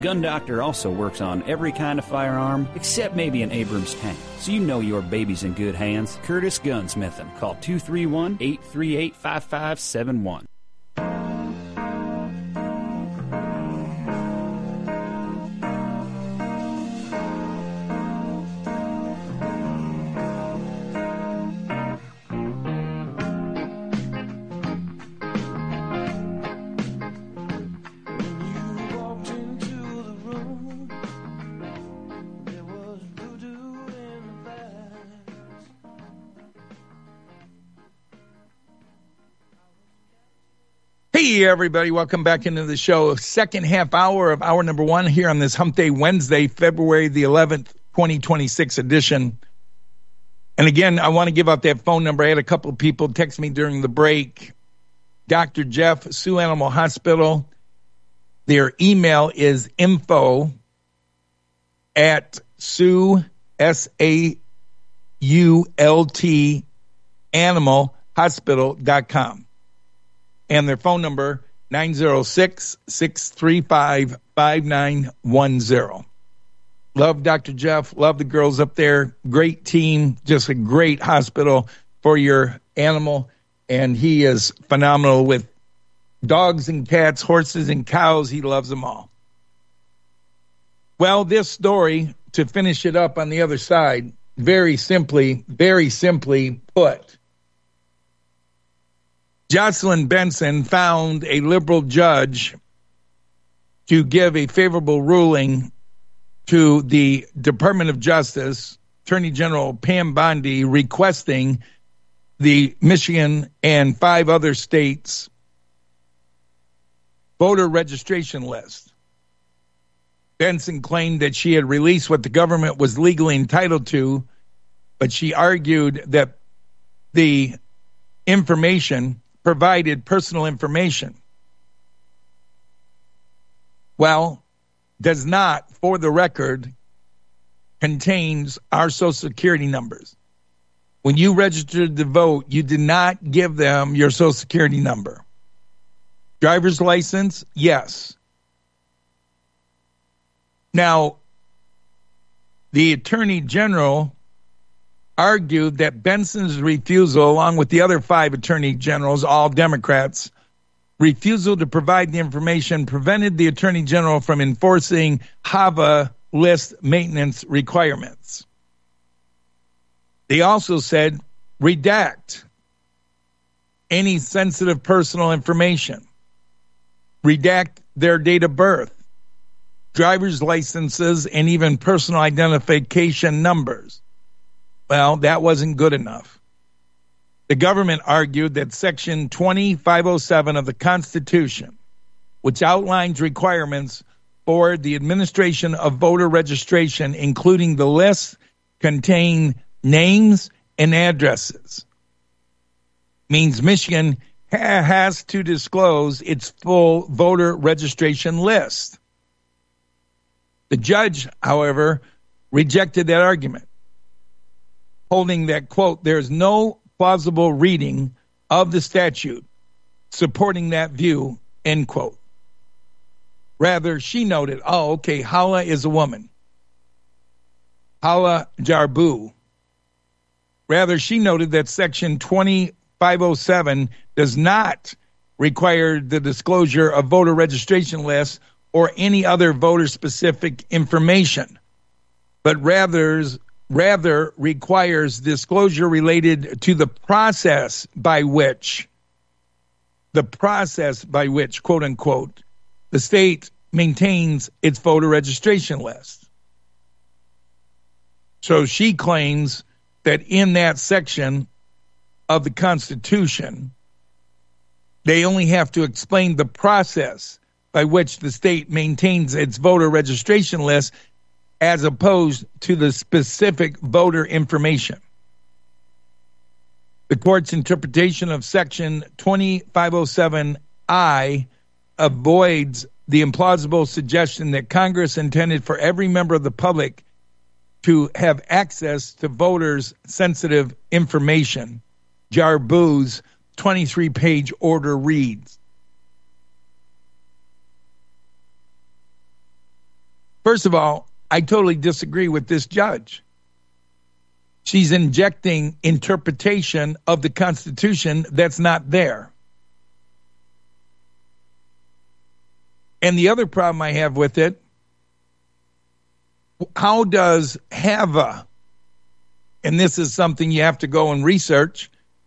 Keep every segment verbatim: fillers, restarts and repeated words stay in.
Gun Doctor also works on every kind of firearm, except maybe an Abrams tank. So you know your baby's in good hands. Curtis Gunsmithing. Call two three one, eight three eight, five five seven one. Hey, everybody. Welcome back into the show. Second half hour of hour number one here on this Hump Day Wednesday, February the eleventh, twenty twenty-six edition. And again, I want to give out that phone number. I had a couple of people text me during the break. Doctor Jeff, Sioux Animal Hospital. Their email is info at Sioux, S A U L T, animal hospital dot com. And their phone number, nine oh six, six three five, five nine one oh. Love Doctor Jeff. Love the girls up there. Great team. Just a great hospital for your animal. And he is phenomenal with dogs and cats, horses and cows. He loves them all. Well, this story, to finish it up on the other side, very simply, very simply put, Jocelyn Benson found a liberal judge to give a favorable ruling to the Department of Justice, Attorney General Pam Bondi, requesting the Michigan and five other states voter registration list. Benson claimed that she had released what the government was legally entitled to, but she argued that the information provided personal information. Well, does not, for the record, contains our Social Security numbers. When you registered to vote, you did not give them your Social Security number. Driver's license, yes. Now, the Attorney General argued that Benson's refusal, along with the other five attorney generals, all Democrats, refusal to provide the information prevented the Attorney General from enforcing HAVA list maintenance requirements. They also said redact any sensitive personal information, redact their date of birth, driver's licenses, and even personal identification numbers. Well, that wasn't good enough. The government argued that Section twenty-five oh seven of the Constitution, which outlines requirements for the administration of voter registration, including the lists, contain names and addresses, means Michigan ha- has to disclose its full voter registration list. The judge, however, rejected that argument, holding that, quote, there is no plausible reading of the statute supporting that view, end quote. Rather, she noted, oh, okay, Hala is a woman. Hala Jarbu. Rather, she noted that Section twenty-five oh seven does not require the disclosure of voter registration lists or any other voter-specific information, but rather rather requires disclosure related to the process by which, the process by which, quote unquote, the state maintains its voter registration list. So she claims that in that section of the Constitution, they only have to explain the process by which the state maintains its voter registration list as opposed to the specific voter information. The court's interpretation of Section twenty-five oh seven I avoids the implausible suggestion that Congress intended for every member of the public to have access to voters' sensitive information. Jarbu's twenty-three page order reads, First of all, I totally disagree with this judge. She's injecting interpretation of the Constitution that's not there. And the other problem I have with it, how does HAVA, and this is something you have to go and research,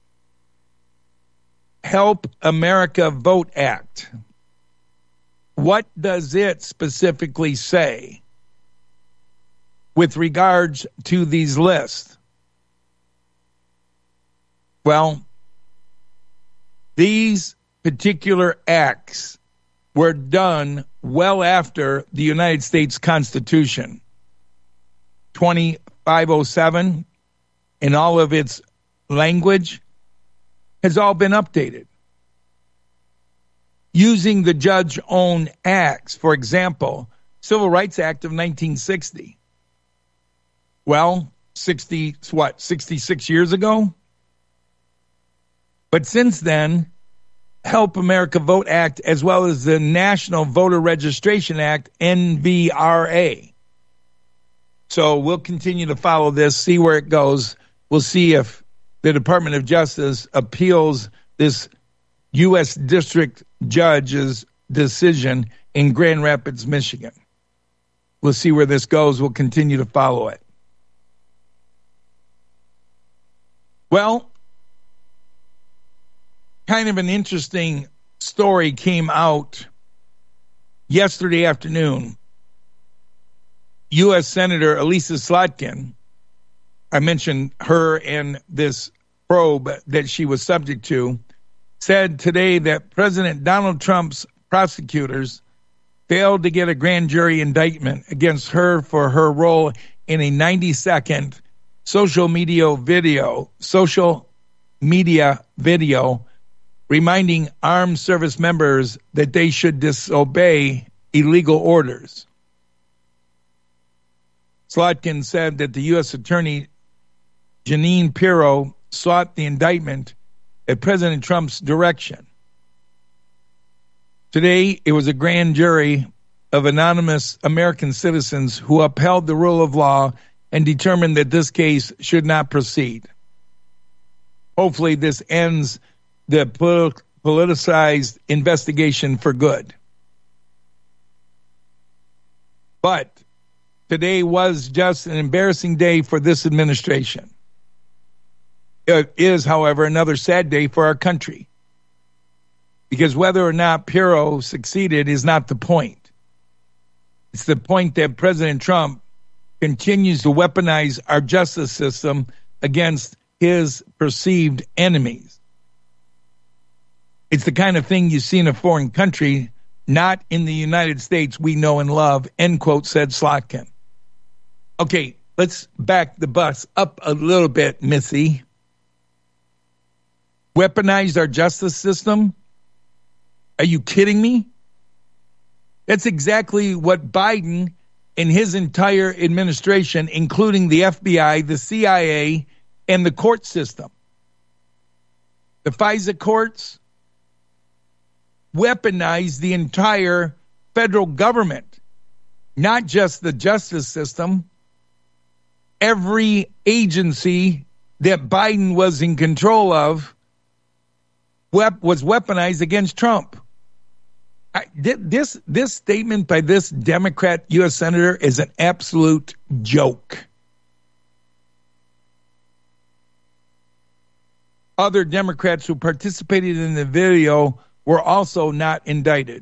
Help America Vote Act, what does it specifically say with regards to these lists? Well, these particular acts were done well after the United States Constitution. twenty-five oh seven, in all of its language, has all been updated. Using the judge-owned acts, for example, Civil Rights Act of nineteen sixty. Well, sixty, what, sixty-six years ago? But since then, Help America Vote Act, as well as the National Voter Registration Act, N V R A. So we'll continue to follow this, see where it goes. We'll see if the Department of Justice appeals this U S District Judge's decision in Grand Rapids, Michigan. We'll see where this goes. We'll continue to follow it. Well, kind of an interesting story came out yesterday afternoon. U S Senator Elisa Slotkin, I mentioned her and this probe that she was subject to, said today that President Donald Trump's prosecutors failed to get a grand jury indictment against her for her role in a ninety-second social media video, social media video reminding armed service members that they should disobey illegal orders. Slotkin said that the U S Attorney Jeanine Pirro sought the indictment at President Trump's direction. Today, it was a grand jury of anonymous American citizens who upheld the rule of law and determined that this case should not proceed. Hopefully, this ends the polit- politicized investigation for good. But today was just an embarrassing day for this administration. It is, however, another sad day for our country. Because whether or not Pirro succeeded is not the point. It's the point that President Trump continues to weaponize our justice system against his perceived enemies. It's the kind of thing you see in a foreign country, not in the United States we know and love, end quote, said Slotkin. Okay, let's back the bus up a little bit, Missy. Weaponized our justice system? Are you kidding me? That's exactly what Biden and his entire administration, including the F B I, the C I A, and the court system, the FISA courts, weaponized the entire federal government, not just the justice system. Every agency that Biden was in control of wep- was weaponized against Trump. I, this this statement by this Democrat U S Senator is an absolute joke. Other Democrats who participated in the video were also not indicted.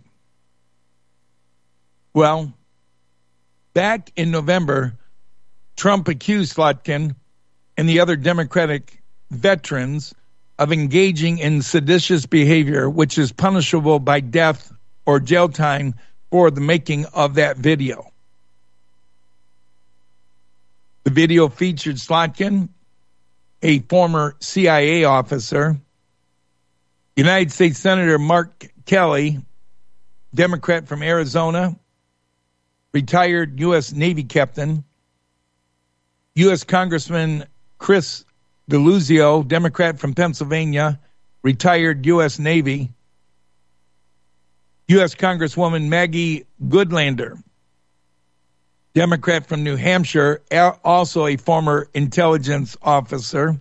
Well, back in November, Trump accused Slotkin and the other Democratic veterans of engaging in seditious behavior, which is punishable by death or jail time for the making of that video. The video featured Slotkin, a former C I A officer, United States Senator Mark Kelly, Democrat from Arizona, retired U S Navy captain, U S Congressman Chris Deluzio, Democrat from Pennsylvania, retired U S Navy, U S Congresswoman Maggie Goodlander, Democrat from New Hampshire, also a former intelligence officer.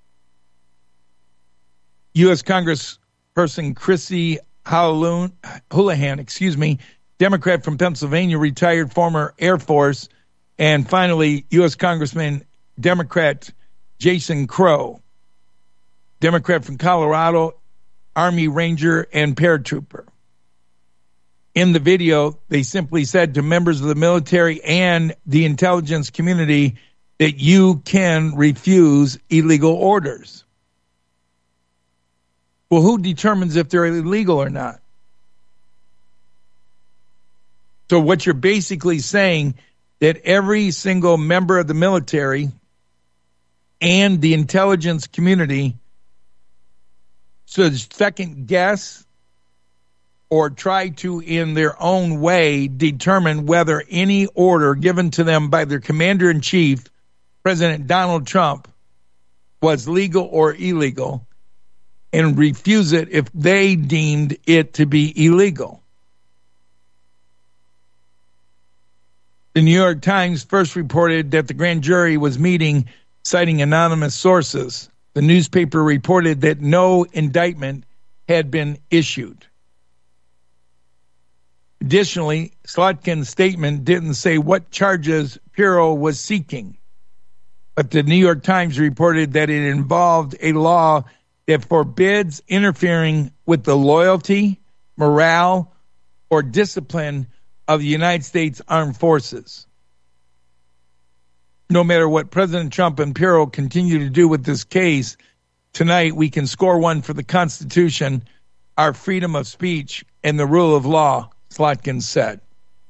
U S Congressperson Chrissy Houlihan, excuse me, Democrat from Pennsylvania, retired former Air Force. And finally, U S Congressman Democrat Jason Crow, Democrat from Colorado, Army Ranger and paratrooper. In the video, they simply said to members of the military and the intelligence community that you can refuse illegal orders. Well, who determines if they're illegal or not? So what you're basically saying that every single member of the military and the intelligence community should second guess or try to, in their own way, determine whether any order given to them by their commander-in-chief, President Donald Trump, was legal or illegal, and refuse it if they deemed it to be illegal. The New York Times first reported that the grand jury was meeting, citing anonymous sources. The newspaper reported that no indictment had been issued. Additionally, Slotkin's statement didn't say what charges Pirro was seeking, but the New York Times reported that it involved a law that forbids interfering with the loyalty, morale, or discipline of the United States Armed Forces. No matter what President Trump and Pirro continue to do with this case, tonight we can score one for the Constitution, our freedom of speech, and the rule of law, Slotkin said.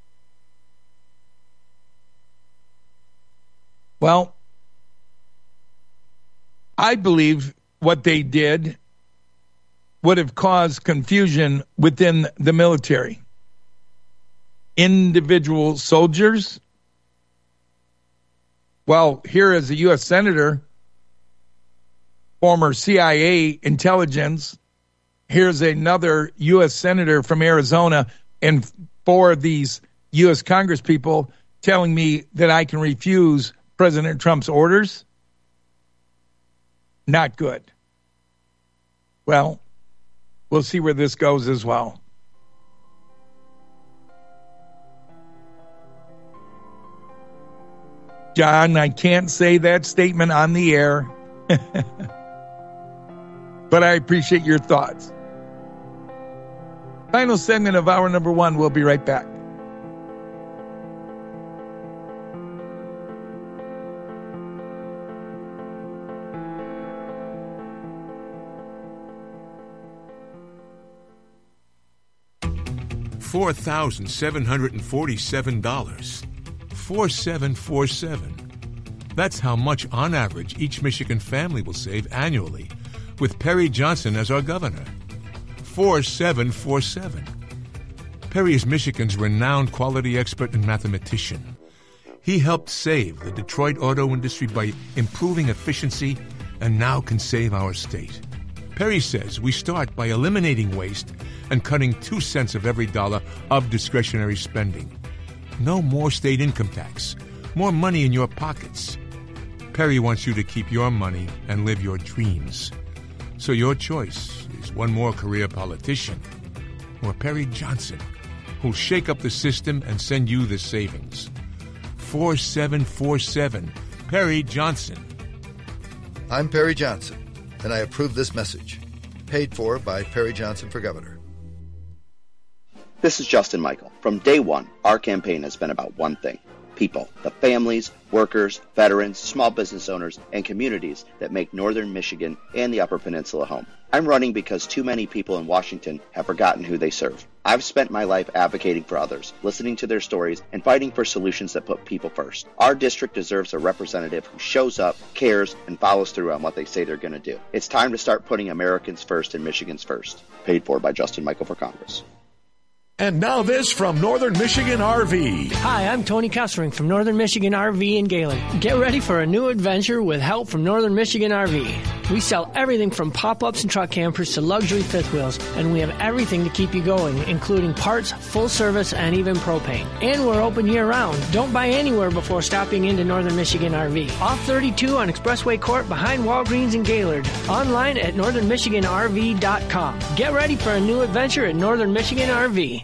Well, I believe what they did would have caused confusion within the military. Individual soldiers. Well, here is a U S senator, former C I A intelligence. Here's another U S senator from Arizona, and four of these U S congresspeople telling me that I can refuse President Trump's orders. Not good. Well, we'll see where this goes as well. John, I can't say that statement on the air, but I appreciate your thoughts. Final segment of hour number one. We'll be right back. four thousand seven hundred forty-seven dollars. four thousand seven hundred forty-seven dollars. That's how much, on average, each Michigan family will save annually, with Perry Johnson as our governor. four thousand seven hundred forty-seven dollars. Perry is Michigan's renowned quality expert and mathematician. He helped save the Detroit auto industry by improving efficiency and now can save our state. Perry says we start by eliminating waste and cutting two cents of every dollar of discretionary spending. No more state income tax. More money in your pockets. Perry wants you to keep your money and live your dreams. So your choice is one more career politician or Perry Johnson, who'll shake up the system and send you the savings. four thousand seven hundred forty-seven. Perry Johnson. I'm Perry Johnson, and I approve this message. Paid for by Perry Johnson for Governor. This is Justin Michael. From day one, our campaign has been about one thing: people, the families, workers, veterans, small business owners, and communities that make northern Michigan and the Upper Peninsula home. I'm running because too many people in Washington have forgotten who they serve. I've spent my life advocating for others, listening to their stories, and fighting for solutions that put people first. Our district deserves a representative who shows up, cares, and follows through on what they say they're going to do. It's time to start putting Americans first and Michigan's first. Paid for by Justin Michael for Congress. And now this from Northern Michigan R V. Hi, I'm Tony Kessering from Northern Michigan R V in Gaylord. Get ready for a new adventure with help from Northern Michigan R V. We sell everything from pop-ups and truck campers to luxury fifth wheels, and we have everything to keep you going, including parts, full service, and even propane. And we're open year-round. Don't buy anywhere before stopping into Northern Michigan R V. Off thirty-two on Expressway Court behind Walgreens in Gaylord. Online at northern michigan r v dot com. Get ready for a new adventure at Northern Michigan R V.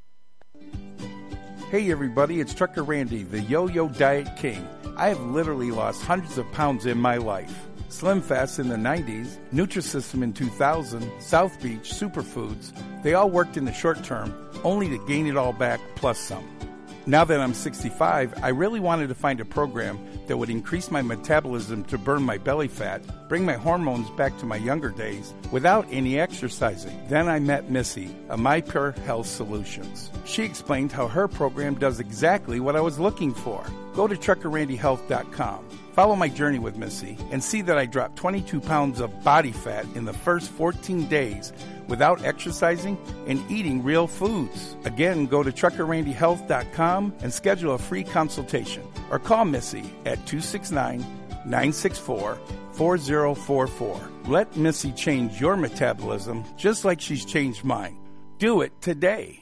Hey everybody, it's Trucker Randy, the Yo-Yo Diet King. I have literally lost hundreds of pounds in my life. Slim Fast in the nineties, Nutrisystem in two thousand, South Beach, Superfoods, they all worked in the short term, only to gain it all back plus some. Now that I'm sixty-five, I really wanted to find a program that would increase my metabolism to burn my belly fat, bring my hormones back to my younger days, without any exercising. Then I met Missy of MyPure Health Solutions. She explained how her program does exactly what I was looking for. Go to trucker randy health dot com. Follow my journey with Missy and see that I dropped twenty-two pounds of body fat in the first fourteen days without exercising and eating real foods. Again, go to trucker randy health dot com and schedule a free consultation or call Missy at two six nine, nine six four, four zero four four. Let Missy change your metabolism just like she's changed mine. Do it today.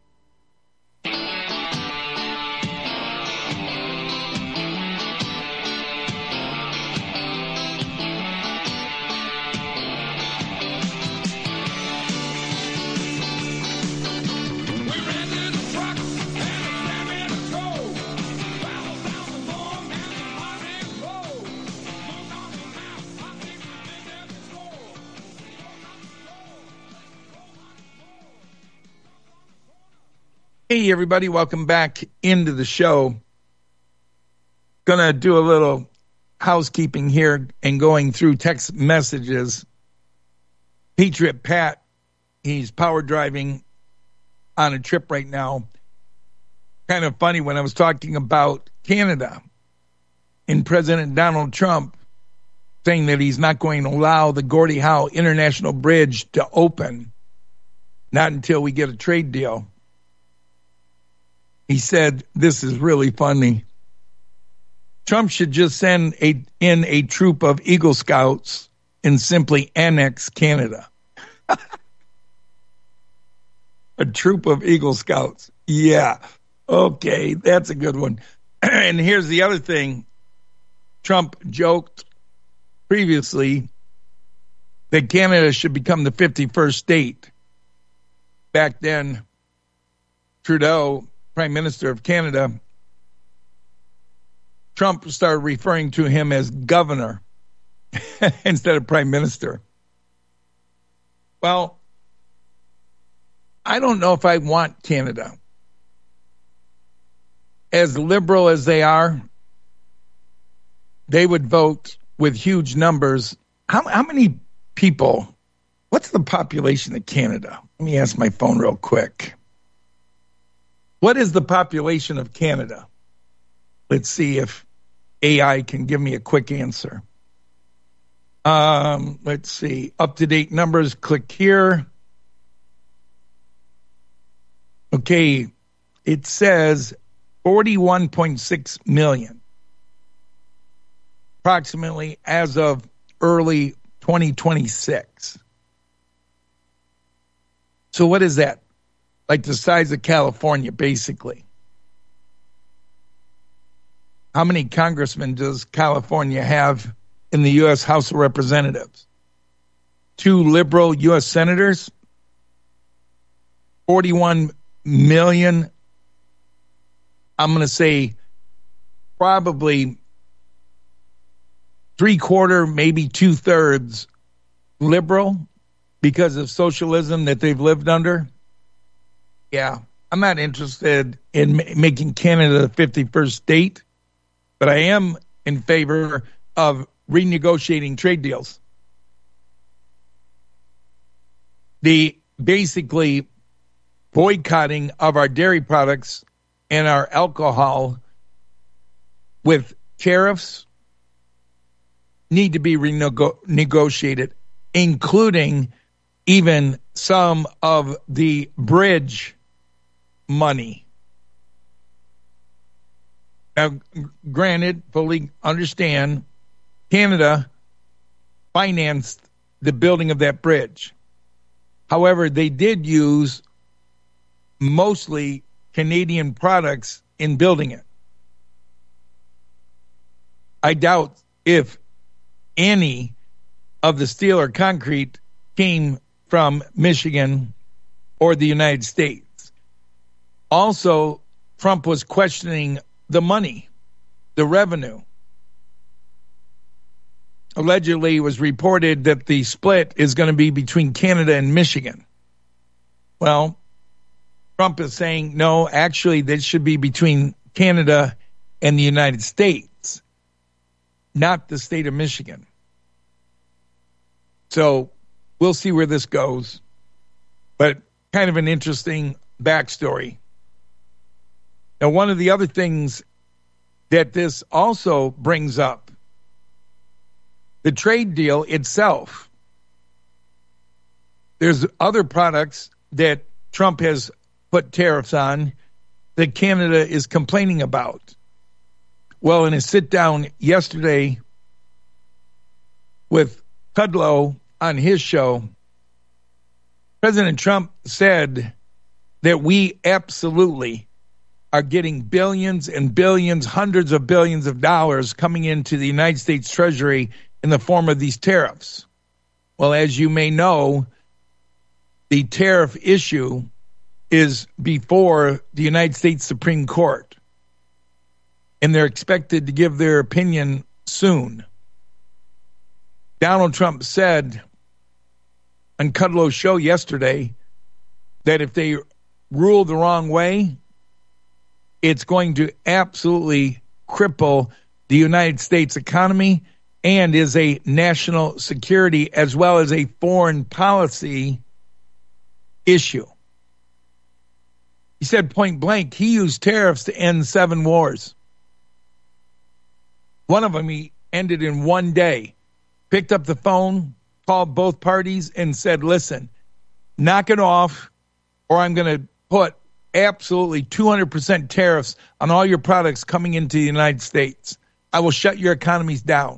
Hey, everybody. Welcome back into the show. Going to do a little housekeeping here and going through text messages. Patriot Pat, he's power driving on a trip right now. Kind of funny when I was talking about Canada and President Donald Trump saying that he's not going to allow the Gordie Howe International Bridge to open, not until we get a trade deal. He said, this is really funny. Trump should just send a, in a troop of Eagle Scouts and simply annex Canada. A troop of Eagle Scouts. Yeah. Okay, that's a good one. And here's the other thing. Trump joked previously that Canada should become the fifty-first state. Back then, Trudeau, Prime Minister of Canada, Trump started referring to him as governor instead of prime minister. Well, I don't know if I want Canada. As liberal as they are, they would vote with huge numbers. How, how many people, what's the population of Canada? Let me ask my phone real quick. What is the population of Canada? Let's see if A I can give me a quick answer. Um, let's see. Up-to-date numbers, click here. Okay, it says forty-one point six million, approximately as of early twenty twenty-six. So what is that? Like the size of California, basically. How many congressmen does California have in the U S House of Representatives? Two liberal U S senators? forty-one million. I'm going to say probably three quarter, maybe two thirds liberal because of socialism that they've lived under. Yeah, I'm not interested in ma- making Canada the fifty-first state, but I am in favor of renegotiating trade deals. The basically boycotting of our dairy products and our alcohol with tariffs need to be renegotiated, including even some of the bridge money. Now, granted, fully understand, Canada financed the building of that bridge. However, they did use mostly Canadian products in building it. I doubt if any of the steel or concrete came from Michigan or the United States. Also, Trump was questioning the money, the revenue. Allegedly, it was reported that the split is going to be between Canada and Michigan. Well, Trump is saying, no, actually, this should be between Canada and the United States, not the state of Michigan. So we'll see where this goes, but kind of an interesting backstory. Now, one of the other things that this also brings up, the trade deal itself. There's other products that Trump has put tariffs on that Canada is complaining about. Well, in a sit-down yesterday with Kudlow on his show, President Trump said that we absolutely are getting billions and billions, hundreds of billions of dollars coming into the United States Treasury in the form of these tariffs. Well, as you may know, the tariff issue is before the United States Supreme Court, and they're expected to give their opinion soon. Donald Trump said on Kudlow's show yesterday that if they rule the wrong way, it's going to absolutely cripple the United States economy and is a national security as well as a foreign policy issue. He said point blank, he used tariffs to end seven wars. One of them he ended in one day. Picked up the phone, called both parties, and said, listen, knock it off, or I'm going to put absolutely two hundred percent tariffs on all your products coming into the United States. I will shut your economies down.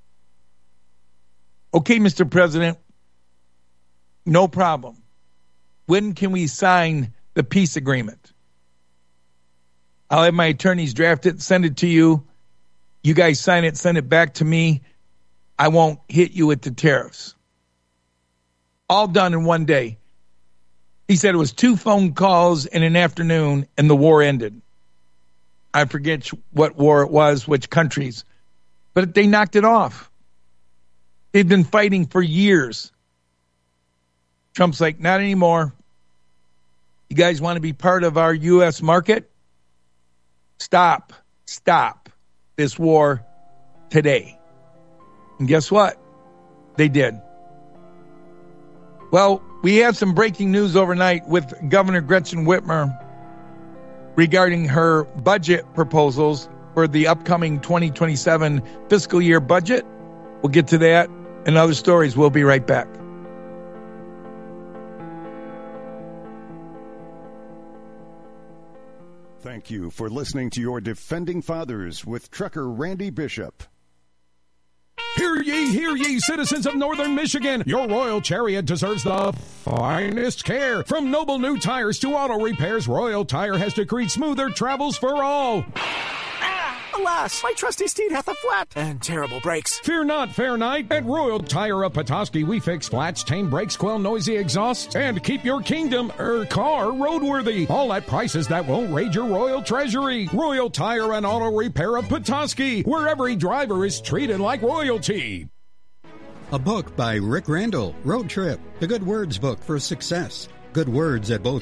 Okay, Mister President, no problem. When can we sign the peace agreement? I'll have my attorneys draft it, send it to you. You guys sign it, send it back to me. I won't hit you with the tariffs. All done in one day. He said it was two phone calls in an afternoon and the war ended. I forget what war it was, which countries, but they knocked it off. They've been fighting for years. Trump's like, not anymore. You guys want to be part of our U S market? Stop, stop this war today. And guess what? They did. Well, we have some breaking news overnight with Governor Gretchen Whitmer regarding her budget proposals for the upcoming twenty twenty-seven fiscal year budget. We'll get to that and other stories. We'll be right back. Thank you for listening to your Defending Fathers with Trucker Randy Bishop. Hear ye, hear ye, citizens of Northern Michigan. Your Royal Chariot deserves the finest care. From Noble New Tires to auto repairs, Royal Tire has decreed smoother travels for all. Alas, my trusty steed hath a flat and terrible brakes. Fear not, fair knight. At Royal Tire of Petoskey, we fix flats, tame brakes, quell noisy exhausts, and keep your kingdom, er, car roadworthy. All at prices that won't raid your royal treasury. Royal Tire and Auto Repair of Petoskey, where every driver is treated like royalty. A book by Rick Randall, Road Trip, the Good Words book for success. Good words at both